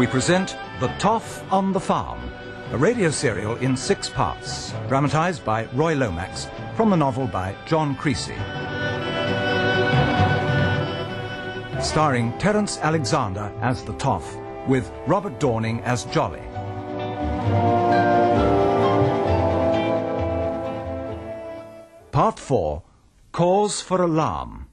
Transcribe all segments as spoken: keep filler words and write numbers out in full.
we present The Toff on the Farm, a radio serial in six parts, dramatised by Roy Lomax from the novel by John Creasy. Starring Terence Alexander as the Toff, with Robert Dorning as Jolly. Part four, Cause for Alarm.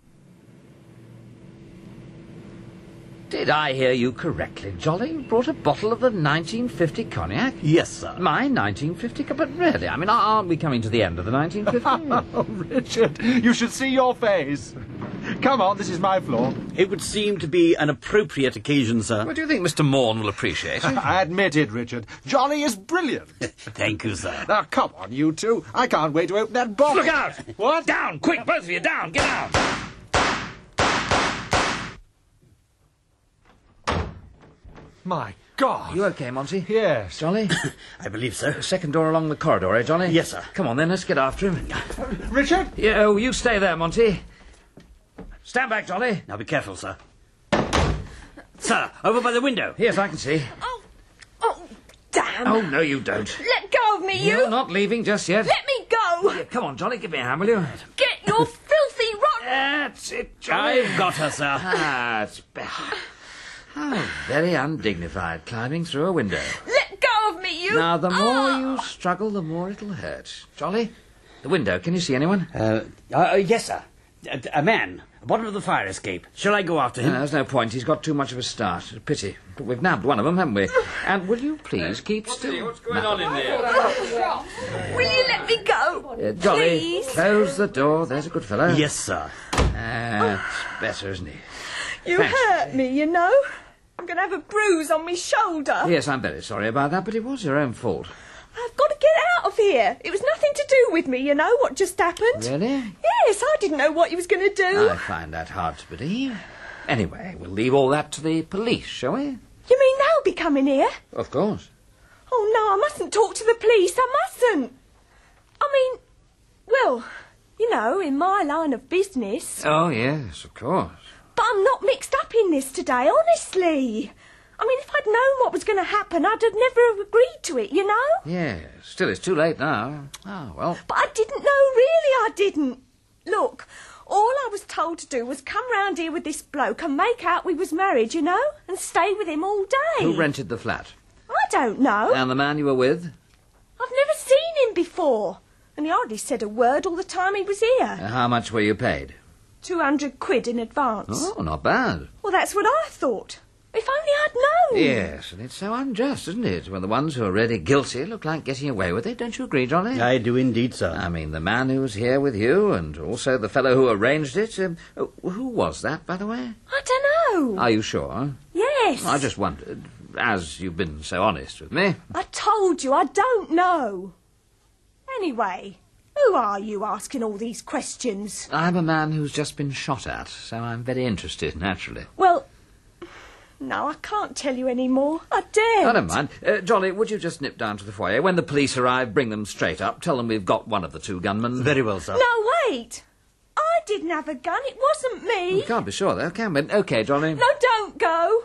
Did I hear you correctly, Jolly? You brought a bottle of the nineteen fifty cognac? Yes, sir. My nineteen fifty? But really, I mean, aren't we coming to the end of the nineteen fifty? Oh, Richard, you should see your face. Come on, this is my floor. It would seem to be an appropriate occasion, sir. What do you think Mister Morn will appreciate it? I admit it, Richard. Jolly is brilliant. Thank you, sir. Now, come on, you two. I can't wait to open that bottle. Look out! What? Down! Quick, both of you, down! Get down! My God. You okay, Monty? Yes. Jolly? I believe so. Second door along the corridor, eh, Jolly? Yes, sir. Come on, then, let's get after him. Richard? Yeah, oh, you stay there, Monty. Stand back, Jolly. Now be careful, sir. Sir, over by the window. Yes, I can see. Oh, oh, damn. Oh, no, you don't. Let go of me, you. You're not leaving just yet. Let me go. Yeah, come on, Jolly, give me a hand, will you? Get your filthy rotten... That's it, Jolly. I've got her, sir. That's better. How very undignified, climbing through a window. Let go of me, you. Now, the more Oh. you struggle, the more it'll hurt. Jolly, the window, can you see anyone? Uh, uh, yes, sir. A, a man. Bottom of the fire escape. Shall I go after him? No, there's no point. He's got too much of a start. A pity. But we've nabbed one of them, haven't we? And will you please keep still? What's going on in there? Will you let me go? Uh, Jolly, Please? close the door. There's a good fellow. Yes, sir. That's better, isn't he? You Thanks. hurt me, you know. I'm going to have a bruise on my shoulder. Yes, I'm very sorry about that, but it was your own fault. I've got to get out of here. It was nothing to do with me, you know, what just happened. Really? Yes, I didn't know what he was going to do. I find that hard to believe. Anyway, we'll leave all that to the police, shall we? You mean they'll be coming here? Of course. Oh, no, I mustn't talk to the police. I mustn't. I mean, well, you know, in my line of business. Oh, yes, of course. But I'm not mixed up in this today, honestly. I mean, if I'd known what was going to happen, I'd have never have agreed to it, you know? Yes, still it's too late now. Oh, well. But I didn't know, really, I didn't. Look, all I was told to do was come round here with this bloke and make out we was married, you know, and stay with him all day. Who rented the flat? I don't know. And the man you were with? I've never seen him before. And he hardly said a word all the time he was here. Uh, how much were you paid? Two hundred quid in advance. Oh, not bad. Well, that's what I thought. If only I'd known. Yes, and it's so unjust, isn't it? When the ones who are really guilty look like getting away with it. Don't you agree, Johnny? I do indeed, sir. I mean, the man who was here with you, and also the fellow who arranged it. Um, oh, who was that, by the way? I don't know. Are you sure? Yes. I just wondered, as you've been so honest with me. I told you, I don't know. Anyway, who are you asking all these questions? I'm a man who's just been shot at, so I'm very interested, naturally. Well, no, I can't tell you any more. I daren't. Oh, never mind. Uh, Jolly, would you just nip down to the foyer? When the police arrive, bring them straight up. Tell them we've got one of the two gunmen. Very well, sir. No, wait. I didn't have a gun. It wasn't me. We can't be sure, though, can we? OK, Jolly. No, don't go.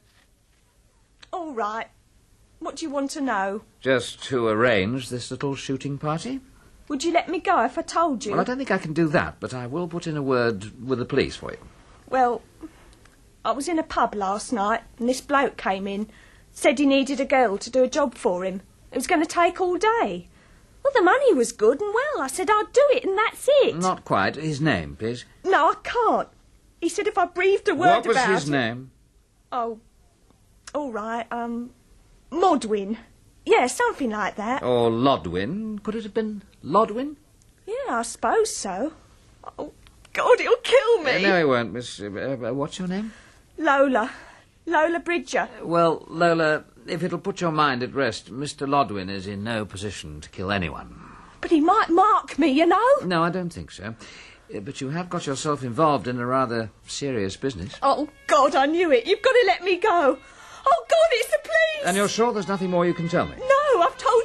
All right. What do you want to know? Just who arranged this little shooting party? Would you let me go if I told you? Well, I don't think I can do that, but I will put in a word with the police for you. Well, I was in a pub last night, and this bloke came in, said he needed a girl to do a job for him. It was going to take all day. Well, the money was good and well. I said I'd do it, and that's it. Not quite. His name, please. No, I can't. He said if I breathed a word What was about his it... name? Oh, all right, um, Modwin. Yeah, something like that. Or Lodwin. Could it have been Lodwin? Yeah, I suppose so. Oh, God, he'll kill me. Uh, no, he won't, Miss... Uh, uh, what's your name? Lola. Lola Bridger. Well, Lola, if it'll put your mind at rest, Mister Lodwin is in no position to kill anyone. But he might mark me, you know. No, I don't think so. Uh, but you have got yourself involved in a rather serious business. Oh, God, I knew it. You've got to let me go. Oh, God, it's the police. And you're sure there's nothing more you can tell me? No, I've told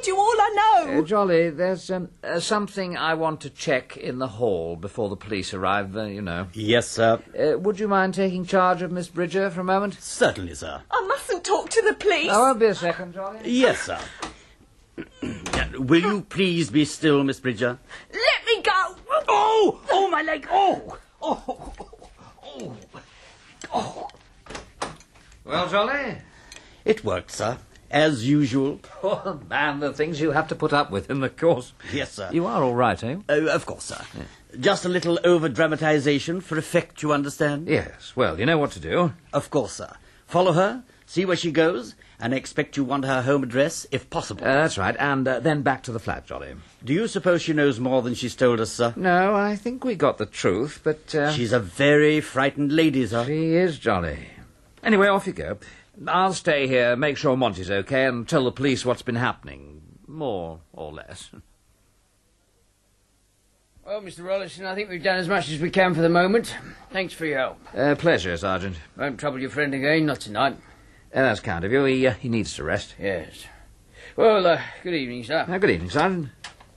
you all I know. Uh, Jolly, there's um, uh, something I want to check in the hall before the police arrive, uh, you know. Yes, sir. Uh, would you mind taking charge of Miss Bridger for a moment? Certainly, sir. I mustn't talk to the police. I won't be a second, Jolly. Yes, sir. Will you please be still, Miss Bridger? Let me go. Oh! Oh, my leg! Oh! Oh! Oh! Oh! Well, Jolly? It worked, sir. As usual. Poor man, the things you have to put up with in the course. Yes, sir. You are all right, eh? Uh, of course, sir. Just a little over-dramatization for effect, you understand? Yes, well, you know what to do. Of course, sir. Follow her, see where she goes, and expect you want her home address, if possible. Uh, that's right, and uh, then back to the flat, Jolly. Do you suppose she knows more than she's told us, sir? No, I think we got the truth, but... Uh, She's a very frightened lady, sir. She is, Jolly. Anyway, off you go. I'll stay here, make sure Monty's okay, and tell the police what's been happening. More or less. Well, Mister Rollison, I think we've done as much as we can for the moment. Thanks for your help. Uh, pleasure, Sergeant. Won't trouble your friend again, not tonight. Uh, that's kind of you. He, uh, he needs to rest. Yes. Well, uh, good evening, sir. Uh, good evening, Sergeant.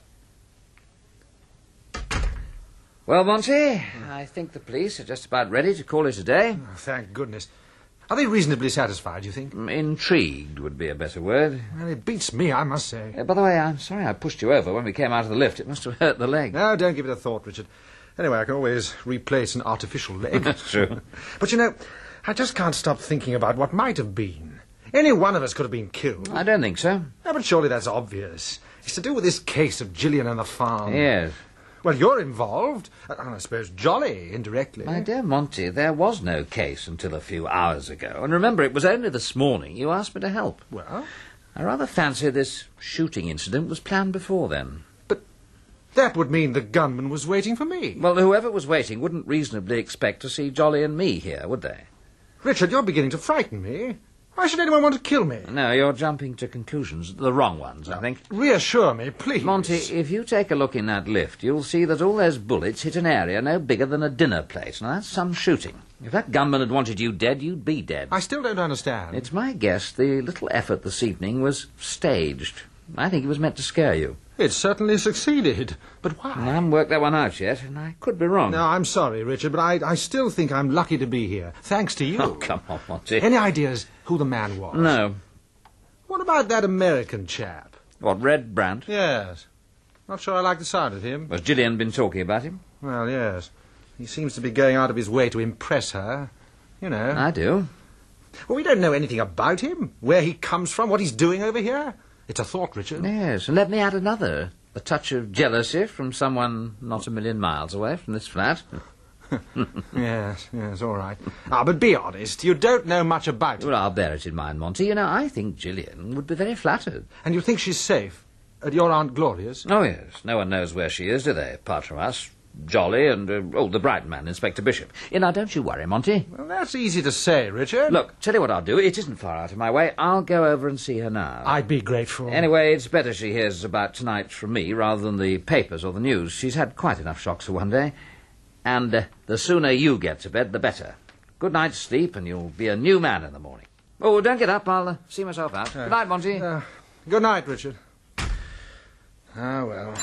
Well, Monty, I think the police are just about ready to call it a day. Oh, thank goodness. Are they reasonably satisfied, you think? Mm, Intrigued would be a better word. Well, it beats me, I must say. Uh, by the way, I'm sorry I pushed you over when we came out of the lift. It must have hurt the leg. No, don't give it a thought, Richard. Anyway, I can always replace an artificial leg. That's true. But, you know, I just can't stop thinking about what might have been. Any one of us could have been killed. I don't think so. No, but surely that's obvious. It's to do with this case of Gillian and the farm. Yes. Well, you're involved, and I suppose Jolly, indirectly. My dear Monty, there was no case until a few hours ago. And remember, it was only this morning you asked me to help. Well? I rather fancy this shooting incident was planned before then. But that would mean the gunman was waiting for me. Well, whoever was waiting wouldn't reasonably expect to see Jolly and me here, would they? Richard, you're beginning to frighten me. Why should anyone want to kill me? No, you're jumping to conclusions. The wrong ones, I think. Reassure me, please. Monty, if you take a look in that lift, you'll see that all those bullets hit an area no bigger than a dinner plate. Now, that's some shooting. If that gunman had wanted you dead, you'd be dead. I still don't understand. It's my guess the little effort this evening was staged. I think it was meant to scare you. It certainly succeeded. But why? I haven't worked that one out yet, and I could be wrong. No, I'm sorry, Richard, but I, I still think I'm lucky to be here, thanks to you. Oh, come on, Monty. Any ideas who the man was? No. What about that American chap? What, Red Brandt? Yes. Not sure I like the sound of him. Has Gillian been talking about him? Well, yes. He seems to be going out of his way to impress her. You know. I do. Well, we don't know anything about him, where he comes from, what he's doing over here. It's a thought, Richard. Yes, and let me add another. A touch of jealousy from someone not a million miles away from this flat. Yes, yes, all right. Ah, but be honest, you don't know much about Well, him. I'll bear it in mind, Monty. You know, I think Gillian would be very flattered. And you think she's safe at your Aunt Gloria's? Oh, yes. No one knows where she is, do they, apart from us? Jolly and, uh, oh, the Brighton man, Inspector Bishop. You know, don't you worry, Monty. Well, that's easy to say, Richard. Look, tell you what I'll do. It isn't far out of my way. I'll go over and see her now. I'd be grateful. Anyway, it's better she hears about tonight from me rather than the papers or the news. She's had quite enough shocks for one day. And uh, the sooner you get to bed, the better. Good night's sleep, and you'll be a new man in the morning. Oh, don't get up. I'll uh, see myself out. Uh, Good night, Monty. Uh, good night, Richard. Ah, well.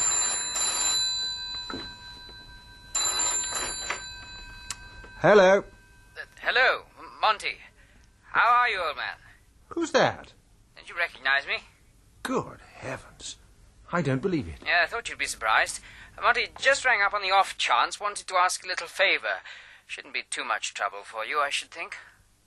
Hello. Uh, hello, M- Monty. How are you, old man? Who's that? Don't you recognize me? Good heavens. I don't believe it. Yeah, I thought you'd be surprised. Uh, Monty, just rang up on the off chance, wanted to ask a little favour. Shouldn't be too much trouble for you, I should think.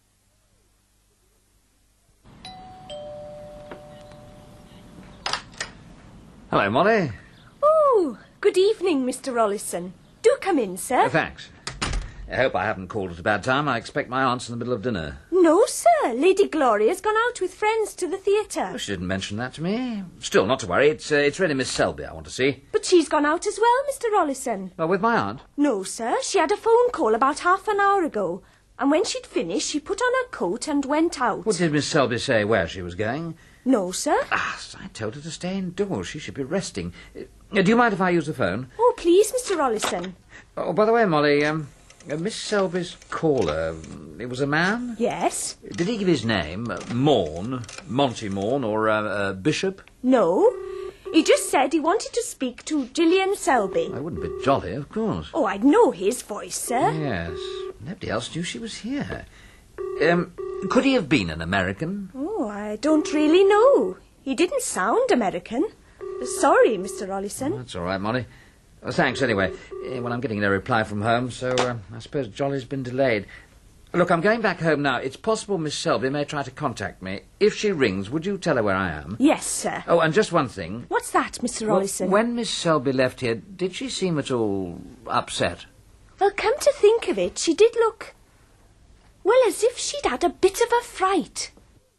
Hello, Molly. Oh, good evening, Mister Rollison. Do come in, sir. Uh, thanks. I hope I haven't called at a bad time. I expect my aunt's in the middle of dinner. No, sir. Lady Gloria's gone out with friends to the theatre. Oh, she didn't mention that to me. Still, not to worry. It's uh, it's really Miss Selby I want to see. But she's gone out as well, Mister Rollison. Well, with my aunt. No, sir. She had a phone call about half an hour ago. And when she'd finished, she put on her coat and went out. What did Miss Selby say where she was going? No, sir. Ah, I told her to stay indoors. She should be resting. Uh, do you mind if I use the phone? Oh, please, Mister Rollison. Oh, by the way, Molly, um, uh, Miss Selby's caller, it was a man? Yes? Did he give his name? Uh, Morn, Monty Morn, or uh, uh, Bishop? No. He just said he wanted to speak to Gillian Selby. I wouldn't be jolly, of course. Oh, I'd know his voice, sir. Yes. Nobody else knew she was here. Um, could he have been an American? Oh, I don't really know. He didn't sound American. Sorry, Mister Rollison. Oh, that's all right, Molly. Well, thanks, anyway. Eh, Well, I'm getting no reply from home, so uh, I suppose Jolly's been delayed. Look, I'm going back home now. It's possible Miss Selby may try to contact me. If she rings, would you tell her where I am? Yes, sir. Oh, and just one thing. What's that, Mister Well, Rollison? when Miss Selby left here, did she seem at all upset? Well, come to think of it, she did look... well, as if she'd had a bit of a fright.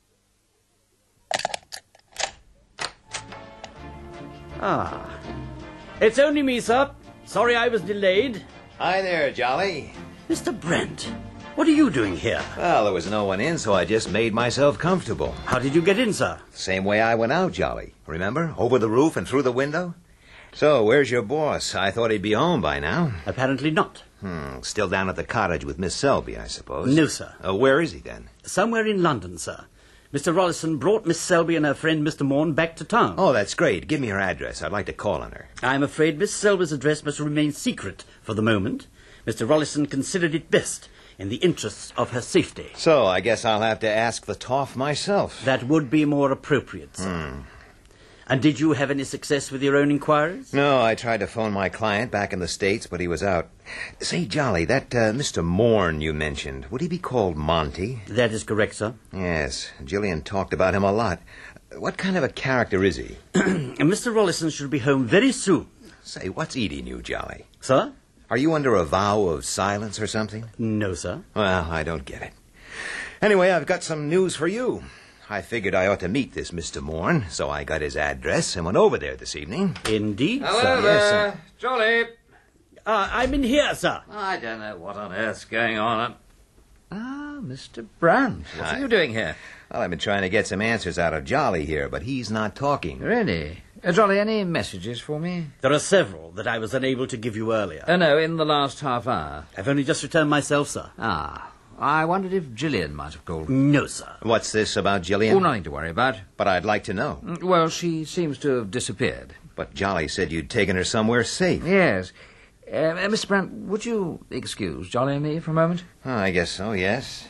Ah. It's only me, sir. Sorry I was delayed. Hi there, Jolly. Mister Brent, what are you doing here? Well, there was no one in, so I just made myself comfortable. How did you get in, sir? Same way I went out, Jolly. Remember? Over the roof and through the window? So, where's your boss? I thought he'd be home by now. Apparently not. Hmm, still down at the cottage with Miss Selby, I suppose. No, sir. Uh, where is he, then? Somewhere in London, sir. Mister Rollison brought Miss Selby and her friend Mister Morn back to town. Oh, that's great. Give me her address. I'd like to call on her. I'm afraid Miss Selby's address must remain secret for the moment. Mister Rollison considered it best in the interests of her safety. So, I guess I'll have to ask the toff myself. That would be more appropriate, sir. Hmm. And did you have any success with your own inquiries? No, I tried to phone my client back in the States, but he was out. Say, Jolly, that uh, Mister Morn you mentioned, would he be called Monty? That is correct, sir. Yes, Gillian talked about him a lot. What kind of a character is he? And Mister Rollison should be home very soon. Say, what's eating you, Jolly? Sir? Are you under a vow of silence or something? No, sir. Well, I don't get it. Anyway, I've got some news for you. I figured I ought to meet this Mister Morn, so I got his address and went over there this evening. Indeed, Hello sir. there, Yes, sir. Jolly. Uh, I'm in here, sir. I don't know what on earth's going on. Ah, Mister Brandt. What Hi. are you doing here? Well, I've been trying to get some answers out of Jolly here, but he's not talking. Really? Uh, Jolly, any messages for me? There are several that I was unable to give you earlier. Oh, no, in the last half hour. I've only just returned myself, sir. Ah, I wondered if Gillian might have called. No, sir. What's this about Gillian? Oh, nothing to worry about. But I'd like to know. Mm, Well, she seems to have disappeared. But Jolly said you'd taken her somewhere safe. Yes. Uh, uh, Mister Brandt, would you excuse Jolly and me for a moment? Oh, I guess so, yes.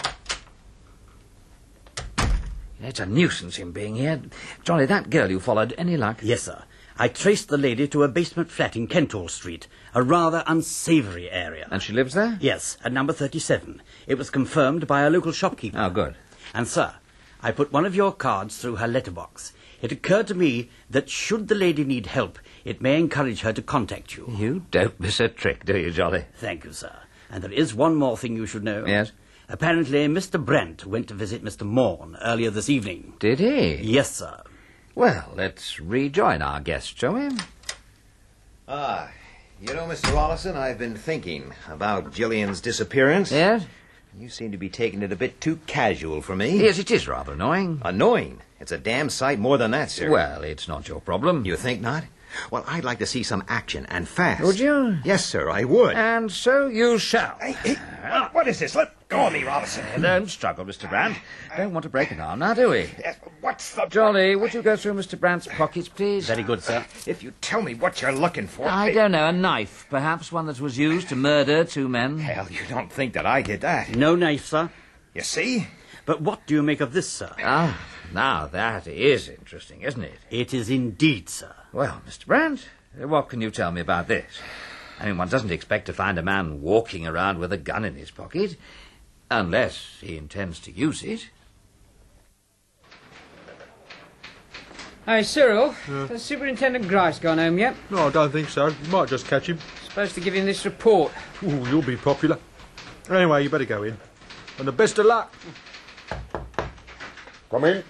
It's a nuisance him being here. Jolly, that girl you followed, any luck? Yes, sir. I traced the lady to a basement flat in Kentall Street, a rather unsavoury area. And she lives there? Yes, at number thirty-seven. It was confirmed by a local shopkeeper. Oh, good. And, sir, I put one of your cards through her letterbox. It occurred to me that should the lady need help, it may encourage her to contact you. You don't miss a trick, do you, Jolly? Thank you, sir. And there is one more thing you should know. Yes? Apparently, Mister Brent went to visit Mister Morn earlier this evening. Did he? Yes, sir. Well, let's rejoin our guest, shall we? Ah, you know, Mister Rollison, I've been thinking about Gillian's disappearance. Yes? You seem to be taking it a bit too casual for me. Yes, it is rather annoying. Annoying. It's a damn sight more than that, sir. Well, it's not your problem. You think not? Well, I'd like to see some action, and fast. Would you? Yes, sir, I would. And so you shall. Hey, hey, what, what is this? Let go of me, Rollison. Don't struggle, Mister Brandt. Don't want to break an arm now, do we? Yes, what's the... Jolly, would you go through Mister Brandt's pockets, please? Very good, sir. If you tell me what you're looking for... I don't know, a knife, perhaps one that was used to murder two men. Hell, you don't think that I did that. No knife, sir. You see? But what do you make of this, sir? Ah, now that is interesting, isn't it? It is indeed, sir. Well, Mister Brandt, what can you tell me about this? I mean, one doesn't expect to find a man walking around with a gun in his pocket, unless he intends to use it. Hey, Cyril, has Superintendent Grice gone home yet? No, I don't think so. You might just catch him. Supposed to give him this report. Ooh, you'll be popular. Anyway, you better go in. And the best of luck. Come in.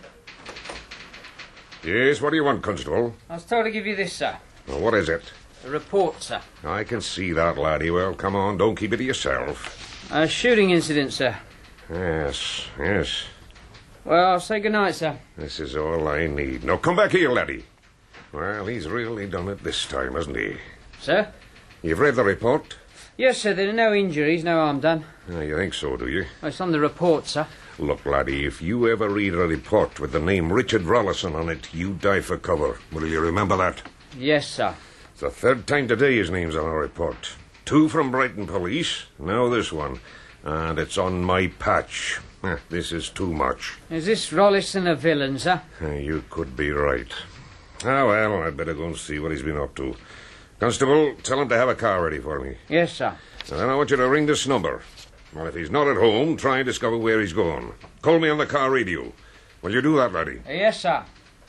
Yes, what do you want, Constable? I was told to give you this, sir. Well, what is it? A report, sir. I can see that, laddie. Well, come on, don't keep it to yourself. A shooting incident, sir. Yes, yes. Well, I'll say good night, sir. This is all I need. Now, come back here, laddie. Well, he's really done it this time, hasn't he? Sir? You've read the report? Yes, sir, there are no injuries, no harm done. Oh, you think so, do you? Well, it's on the report, sir. Look, laddie, if you ever read a report with the name Richard Rollison on it, you die for cover. Will you remember that? Yes, sir. It's the third time today his name's on a report. Two from Brighton Police, now this one. And it's on my patch. Eh, this is too much. Is this Rollison a villain, sir? Eh, You could be right. Ah, well, I'd better go and see what he's been up to. Constable, tell him to have a car ready for me. Yes, sir. And then I want you to ring this number. Well, if he's not at home, try and discover where he's gone. Call me on the car radio. Will you do that, laddie? Yes, sir.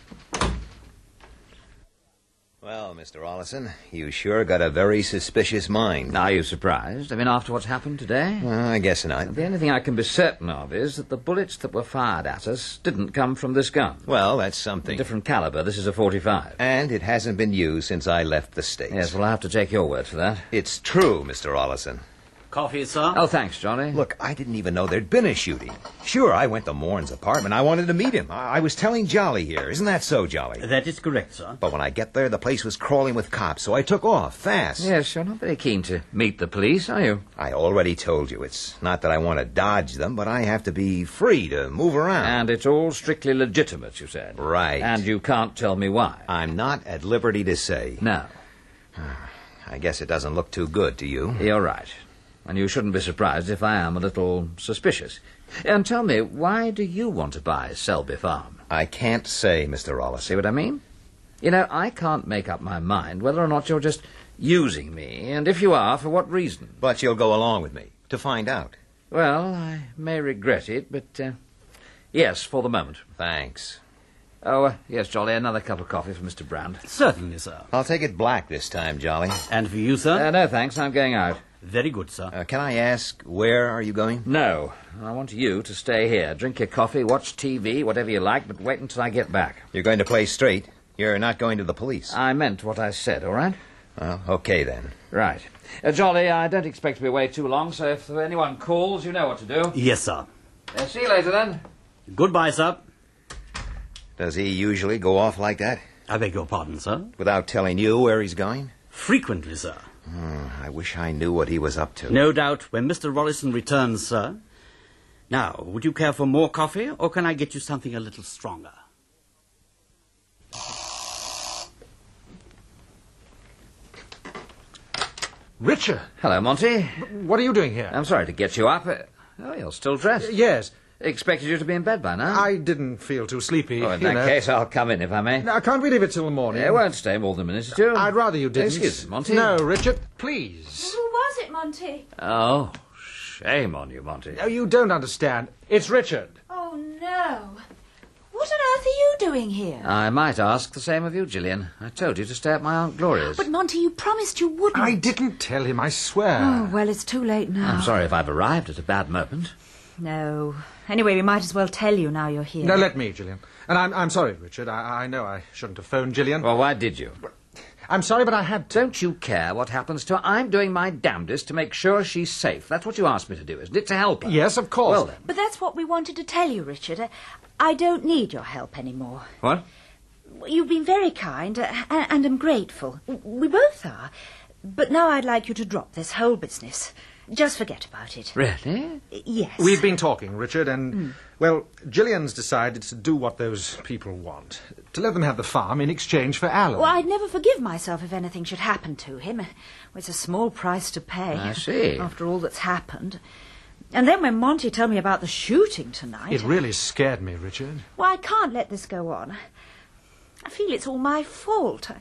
Well, Mister Rollison, you sure got a very suspicious mind. Are you surprised? I mean, after what's happened today? Well, I guess not. The only thing I can be certain of is that the bullets that were fired at us didn't come from this gun. Well, that's something. Different caliber. This is a forty-five. And it hasn't been used since I left the States. Yes, well, I'll have to take your word for that. It's true, Mister Rollison. Coffee, sir? Oh, thanks, Johnny. Look, I didn't even know there'd been a shooting. Sure, I went to Moran's apartment. I wanted to meet him. I, I was telling Jolly here. Isn't that so, Jolly? That is correct, sir. But when I get there, the place was crawling with cops, so I took off, fast. Yes, you're not very keen to meet the police, are you? I already told you. It's not that I want to dodge them, but I have to be free to move around. And it's all strictly legitimate, you said. Right. And you can't tell me why. I'm not at liberty to say. No. I guess it doesn't look too good to you. You're right. And you shouldn't be surprised if I am a little suspicious. And tell me, why do you want to buy Selby Farm? I can't say, Mister Rollison. See what I mean? You know, I can't make up my mind whether or not you're just using me, and if you are, for what reason. But you'll go along with me to find out. Well, I may regret it, but, uh, yes, for the moment. Thanks. Oh, uh, yes, Jolly, another cup of coffee for Mister Brand. Certainly, sir. I'll take it black this time, Jolly. And for you, sir? Uh, no, thanks, I'm going out. Very good, sir. Uh, can I ask, where are you going? No, I want you to stay here. Drink your coffee, watch T V, whatever you like, but wait until I get back. You're going to play straight? You're not going to the police? I meant what I said, all right? Well, okay then. Right. Uh, Jolly, I don't expect to be away too long, so if anyone calls, you know what to do. Yes, sir. Uh, see you later, then. Goodbye, sir. Does he usually go off like that? I beg your pardon, sir? Without telling you where he's going? Frequently, sir. Oh, I wish I knew what he was up to. No doubt when Mister Rollison returns, sir. Now, would you care for more coffee, or can I get you something a little stronger? Richard! Hello, Monty. What are you doing here? I'm sorry to get you up. Uh, Oh, you're still dressed. Yes. Expected you to be in bed by now. I didn't feel too sleepy. Oh, in you that know. case, I'll come in if I may. No, I can't leave it till the morning. It won't stay more than a minute or two. I'd rather you didn't. Excuse me, Monty. No, Richard, please. Who was it, Monty? Oh, shame on you, Monty. No, you don't understand. It's Richard. Oh, no. What on earth are you doing here? I might ask the same of you, Gillian. I told you to stay at my Aunt Gloria's. But, Monty, you promised you wouldn't. I didn't tell him, I swear. Oh, well, it's too late now. I'm sorry if I've arrived at a bad moment. No. Anyway, we might as well tell you now you're here. No, let me, Gillian. And I'm, I'm sorry, Richard. I, I know I shouldn't have phoned Gillian. Well, why did you? I'm sorry, but I had to. Don't you care what happens to her? I'm doing my damnedest to make sure she's safe. That's what you asked me to do, isn't it? To help her. Yes, of course. Well, then. But that's what we wanted to tell you, Richard. Uh, I don't need your help anymore. What? You've been very kind, uh, and, and I'm grateful. We both are. But now I'd like you to drop this whole business. Just forget about it. Really? Yes. We've been talking, Richard, and, mm. well, Gillian's decided to do what those people want. To let them have the farm in exchange for Alan. Well, I'd never forgive myself if anything should happen to him. Well, it's a small price to pay. I see. After all that's happened. And then when Monty told me about the shooting tonight... It really scared me, Richard. Well, I can't let this go on. I feel it's all my fault. I...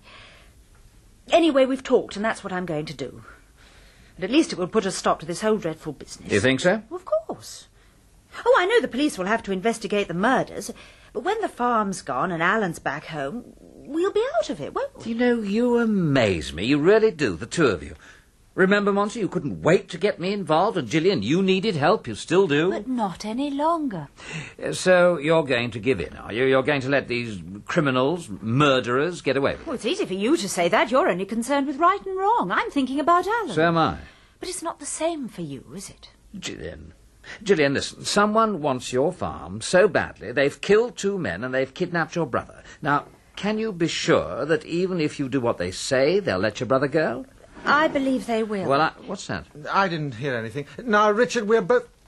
Anyway, we've talked, and that's what I'm going to do. And at least it will put a stop to this whole dreadful business. You think so? Of course. Oh, I know the police will have to investigate the murders, but when the farm's gone and Alan's back home, we'll be out of it, won't we? You know, you amaze me. You really do, the two of you. Remember, Monty, you couldn't wait to get me involved, and Gillian, you needed help. You still do. But not any longer. So you're going to give in, are you? You're going to let these criminals, murderers, get away with it? Well, it's easy for you to say that. You're only concerned with right and wrong. I'm thinking about Alan. So am I. But it's not the same for you, is it? Gillian. Gillian, listen. Someone wants your farm so badly they've killed two men and they've kidnapped your brother. Now, can you be sure that even if you do what they say, they'll let your brother go? I believe they will. Well, I, what's that? I didn't hear anything. Now, Richard, we're both...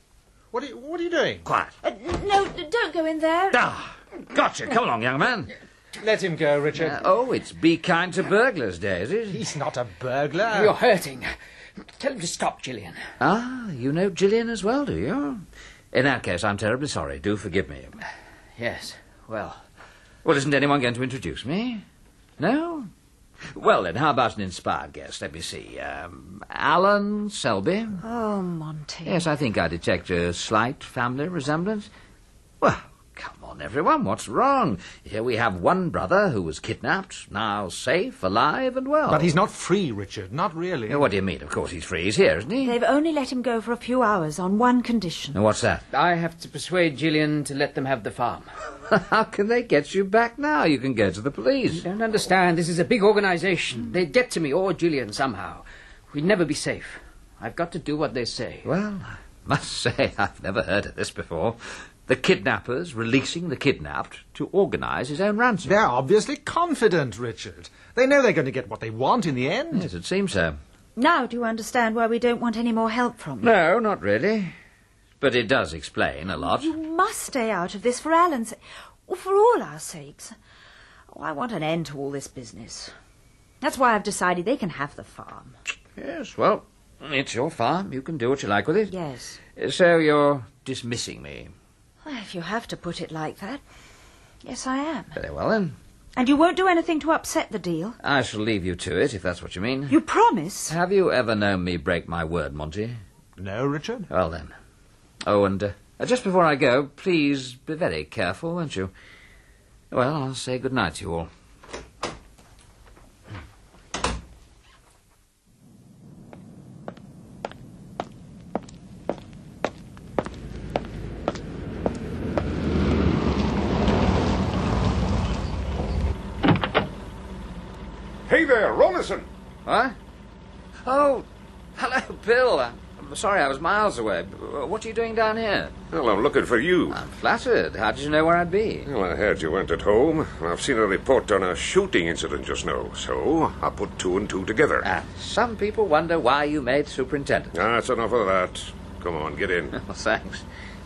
What are you, what are you doing? Quiet. Uh, no, don't go in there. Ah, gotcha. Come along, young man. Let him go, Richard. Uh, oh, it's Be Kind to Burglars Day, is it? He's not a burglar. You're hurting. Tell him to stop, Gillian. Ah, you know Gillian as well, do you? In that case, I'm terribly sorry. Do forgive me. Yes, well... Well, isn't anyone going to introduce me? No? Well, then, how about an inspired guest? Let me see. Um, Alan Selby? Oh, Monty. Yes, I think I detect a slight family resemblance. Well, come on, everyone. What's wrong? Here we have one brother who was kidnapped, now safe, alive, and well. But he's not free, Richard. Not really. What do you mean? Of course he's free. He's here, isn't he? They've only let him go for a few hours on one condition. And what's that? I have to persuade Gillian to let them have the farm. How can they get you back now? You can go to the police. You don't understand. This is a big organisation. They'd get to me or Gillian somehow. We'd never be safe. I've got to do what they say. Well, I must say I've never heard of this before. The kidnappers releasing the kidnapped to organise his own ransom. They're obviously confident, Richard. They know they're going to get what they want in the end. Yes, it seems so. Now do you understand why we don't want any more help from you? No, not really. But it does explain a lot. You must stay out of this for Alan's sake, or for all our sakes. Oh, I want an end to all this business. That's why I've decided they can have the farm. Yes, well, it's your farm. You can do what you like with it. Yes. So you're dismissing me. Well, if you have to put it like that, yes, I am. Very well, then. And you won't do anything to upset the deal? I shall leave you to it, if that's what you mean. You promise? Have you ever known me break my word, Monty? No, Richard. Well, then. Oh, and uh, just before I go, please be very careful, won't you? Well, I'll say good night to you all. Hey there, Rollison! What? Oh, hello, Bill. I'm sorry, I was miles away. What are you doing down here? Well, I'm looking for you. I'm flattered. How did you know where I'd be? Well, I heard you weren't at home. I've seen a report on a shooting incident just now, so I put two and two together. Ah, some people wonder why you made superintendent. Ah, that's enough of that. Come on, get in. Well, thanks.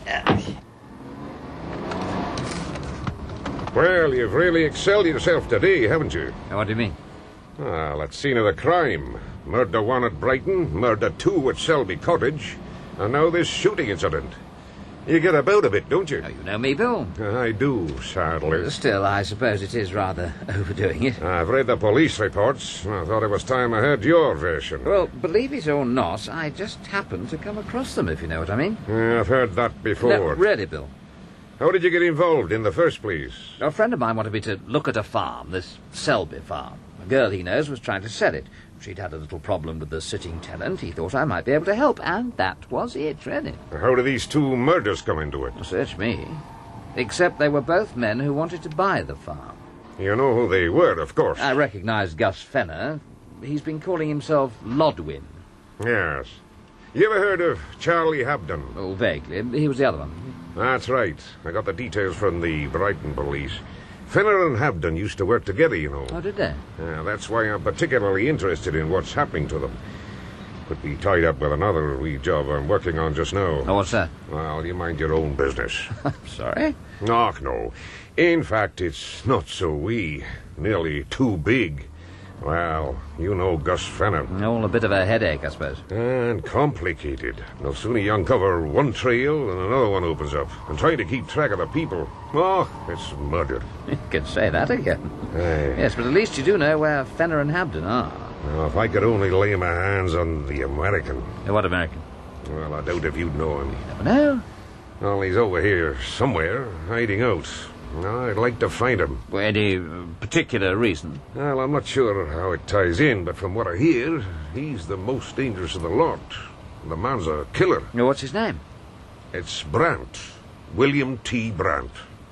Well, you've really excelled yourself today, haven't you? What do you mean? Well, at scene of the crime. Murder one at Brighton, murder two at Selby Cottage, and now this shooting incident. You get about a bit, don't you? Oh, you know me, Bill. I do, sadly. Still, I suppose it is rather overdoing it. I've read the police reports. I thought it was time I heard your version. Well, believe it or not, I just happened to come across them, if you know what I mean. Yeah, I've heard that before. No, really, Bill. How did you get involved in the first place? A friend of mine wanted me to look at a farm, this Selby farm. A girl he knows was trying to sell it. She'd had a little problem with the sitting tenant. He thought I might be able to help, and that was it, really. How do these two murders come into it? Search me. Except they were both men who wanted to buy the farm. You know who they were, of course. I recognised Gus Fenner. He's been calling himself Lodwin. Yes. You ever heard of Charlie Habden? Oh, vaguely. He was the other one. That's right. I got the details from the Brighton police. Fenner and Habden used to work together, you know. Oh, did they? Yeah, that's why I'm particularly interested in what's happening to them. Could be tied up with another wee job I'm working on just now. Oh, what's that? Well, you mind your own business. Sorry? No, no. In fact, it's not so wee. Nearly too big. Well, you know Gus Fenner. All a bit of a headache, I suppose. And complicated. No sooner you uncover one trail and another one opens up. And trying to keep track of the people. Oh, it's murder. You can say that again. Aye. Yes, but at least you do know where Fenner and Habden are. Now, if I could only lay my hands on the American. What American? Well, I doubt if you'd know him. You never know. Well, he's over here somewhere, hiding out. I'd like to find him. For any particular reason? Well, I'm not sure how it ties in, but from what I hear, he's the most dangerous of the lot. The man's a killer. What's his name? It's Brandt. William T. Brandt.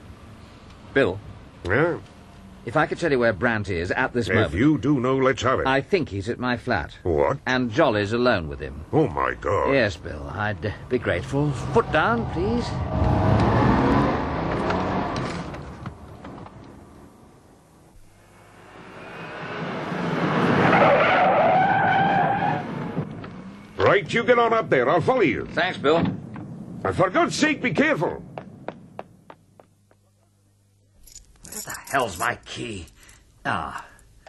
Bill? Yeah? If I could tell you where Brandt is at this if moment... If you do know, let's have it. I think he's at my flat. What? And Jolly's alone with him. Oh, my God. Yes, Bill. I'd uh, be grateful. Foot down, please. Right, you get on up there. I'll follow you. Thanks, Bill. And for God's sake, be careful. Where the hell's my key? Ah.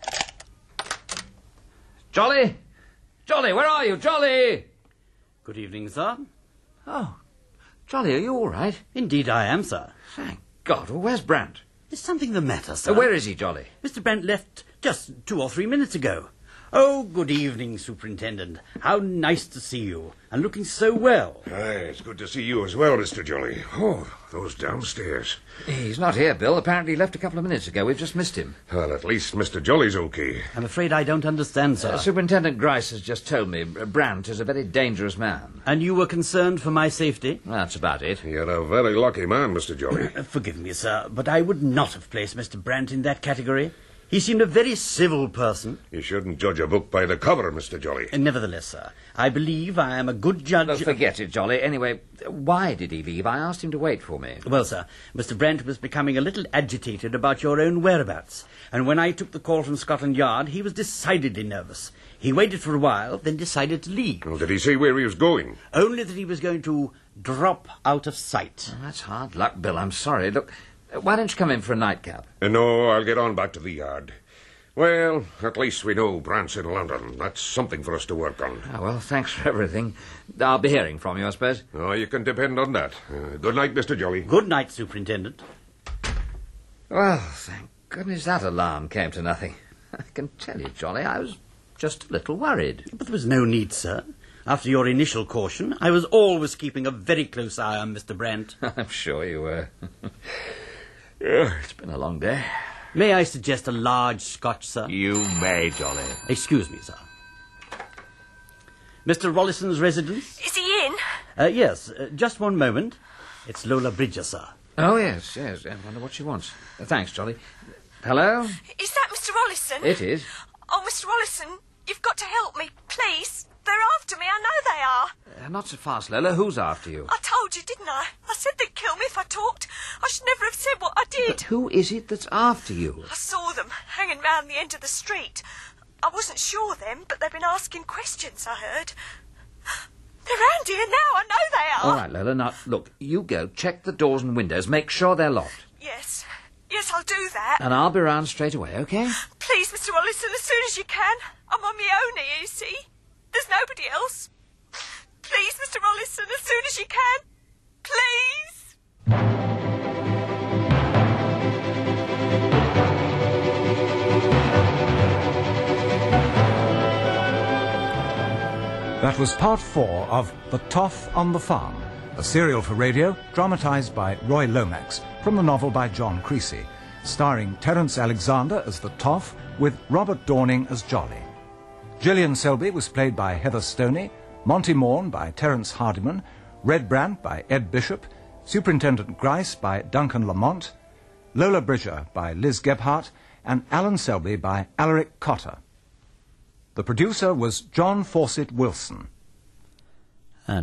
Jolly? Jolly, where are you, Jolly? Good evening, sir. Oh, Jolly, are you all right? Indeed I am, sir. Thank God. Well, where's Brant? Is something the matter, sir? Uh, where is he, Jolly? Mister Brant left just two or three minutes ago. Oh, good evening, Superintendent. How nice to see you, and looking so well. Aye, it's good to see you as well, Mister Jolly. Oh, those downstairs. He's not here, Bill. Apparently he left a couple of minutes ago. We've just missed him. Well, at least Mister Jolly's okay. I'm afraid I don't understand, sir. Uh, Superintendent Grice has just told me Brant is a very dangerous man. And you were concerned for my safety? That's about it. You're a very lucky man, Mister Jolly. Uh, forgive me, sir, but I would not have placed Mister Brant in that category. He seemed a very civil person. You shouldn't judge a book by the cover, Mister Jolly. And nevertheless, sir, I believe I am a good judge... No, forget it, Jolly. Anyway, why did he leave? I asked him to wait for me. Well, sir, Mister Brant was becoming a little agitated about your own whereabouts. And when I took the call from Scotland Yard, he was decidedly nervous. He waited for a while, then decided to leave. Well, did he say where he was going? Only that he was going to drop out of sight. Oh, that's hard luck, Bill. I'm sorry. Look, why don't you come in for a nightcap? Uh, no, I'll get on back to the yard. Well, at least we know Brant's in London. That's something for us to work on. Oh, well, thanks for everything. I'll be hearing from you, I suppose. Oh, you can depend on that. Uh, good night, Mister Jolly. Good night, Superintendent. Well, thank goodness that alarm came to nothing. I can tell you, Jolly, I was just a little worried. But there was no need, sir. After your initial caution, I was always keeping a very close eye on Mister Brant. I'm sure you were. Yeah, it's been a long day. May I suggest a large Scotch, sir? You may, Jolly. Excuse me, sir. Mister Rollison's residence? Is he in? Uh, yes, uh, just one moment. It's Lola Bridger, sir. Oh, yes, yes. I wonder what she wants. Uh, thanks, Jolly. Hello? Is that Mister Rollison? It is. Oh, Mister Rollison, you've got to help me, please. They're after me, I know they are. Uh, not so fast, Lola. Who's after you? I told you, didn't I? I said they'd kill me if I talked. I should never have said what I did. But who is it that's after you? I saw them hanging round the end of the street. I wasn't sure then, but they've been asking questions, I heard. They're round here now, I know they are. All right, Lola. Now, look, you go, check the doors and windows, make sure they're locked. Yes, yes, I'll do that. And I'll be round straight away, OK? Please, Mister Rollison, as soon as you can. I'm on my own here, you see. There's nobody else. Please, Mister Rollison, as soon as you can. Please. That was part four of The Toff on the Farm, a serial for radio dramatised by Roy Lomax from the novel by John Creasy, starring Terence Alexander as the Toff with Robert Dorning as Jolly. Gillian Selby was played by Heather Stoney, Monty Morn by Terence Hardiman, Red Brant by Ed Bishop, Superintendent Grice by Duncan Lamont, Lola Bridger by Liz Gebhardt, and Alan Selby by Alaric Cotter. The producer was John Fawcett Wilson.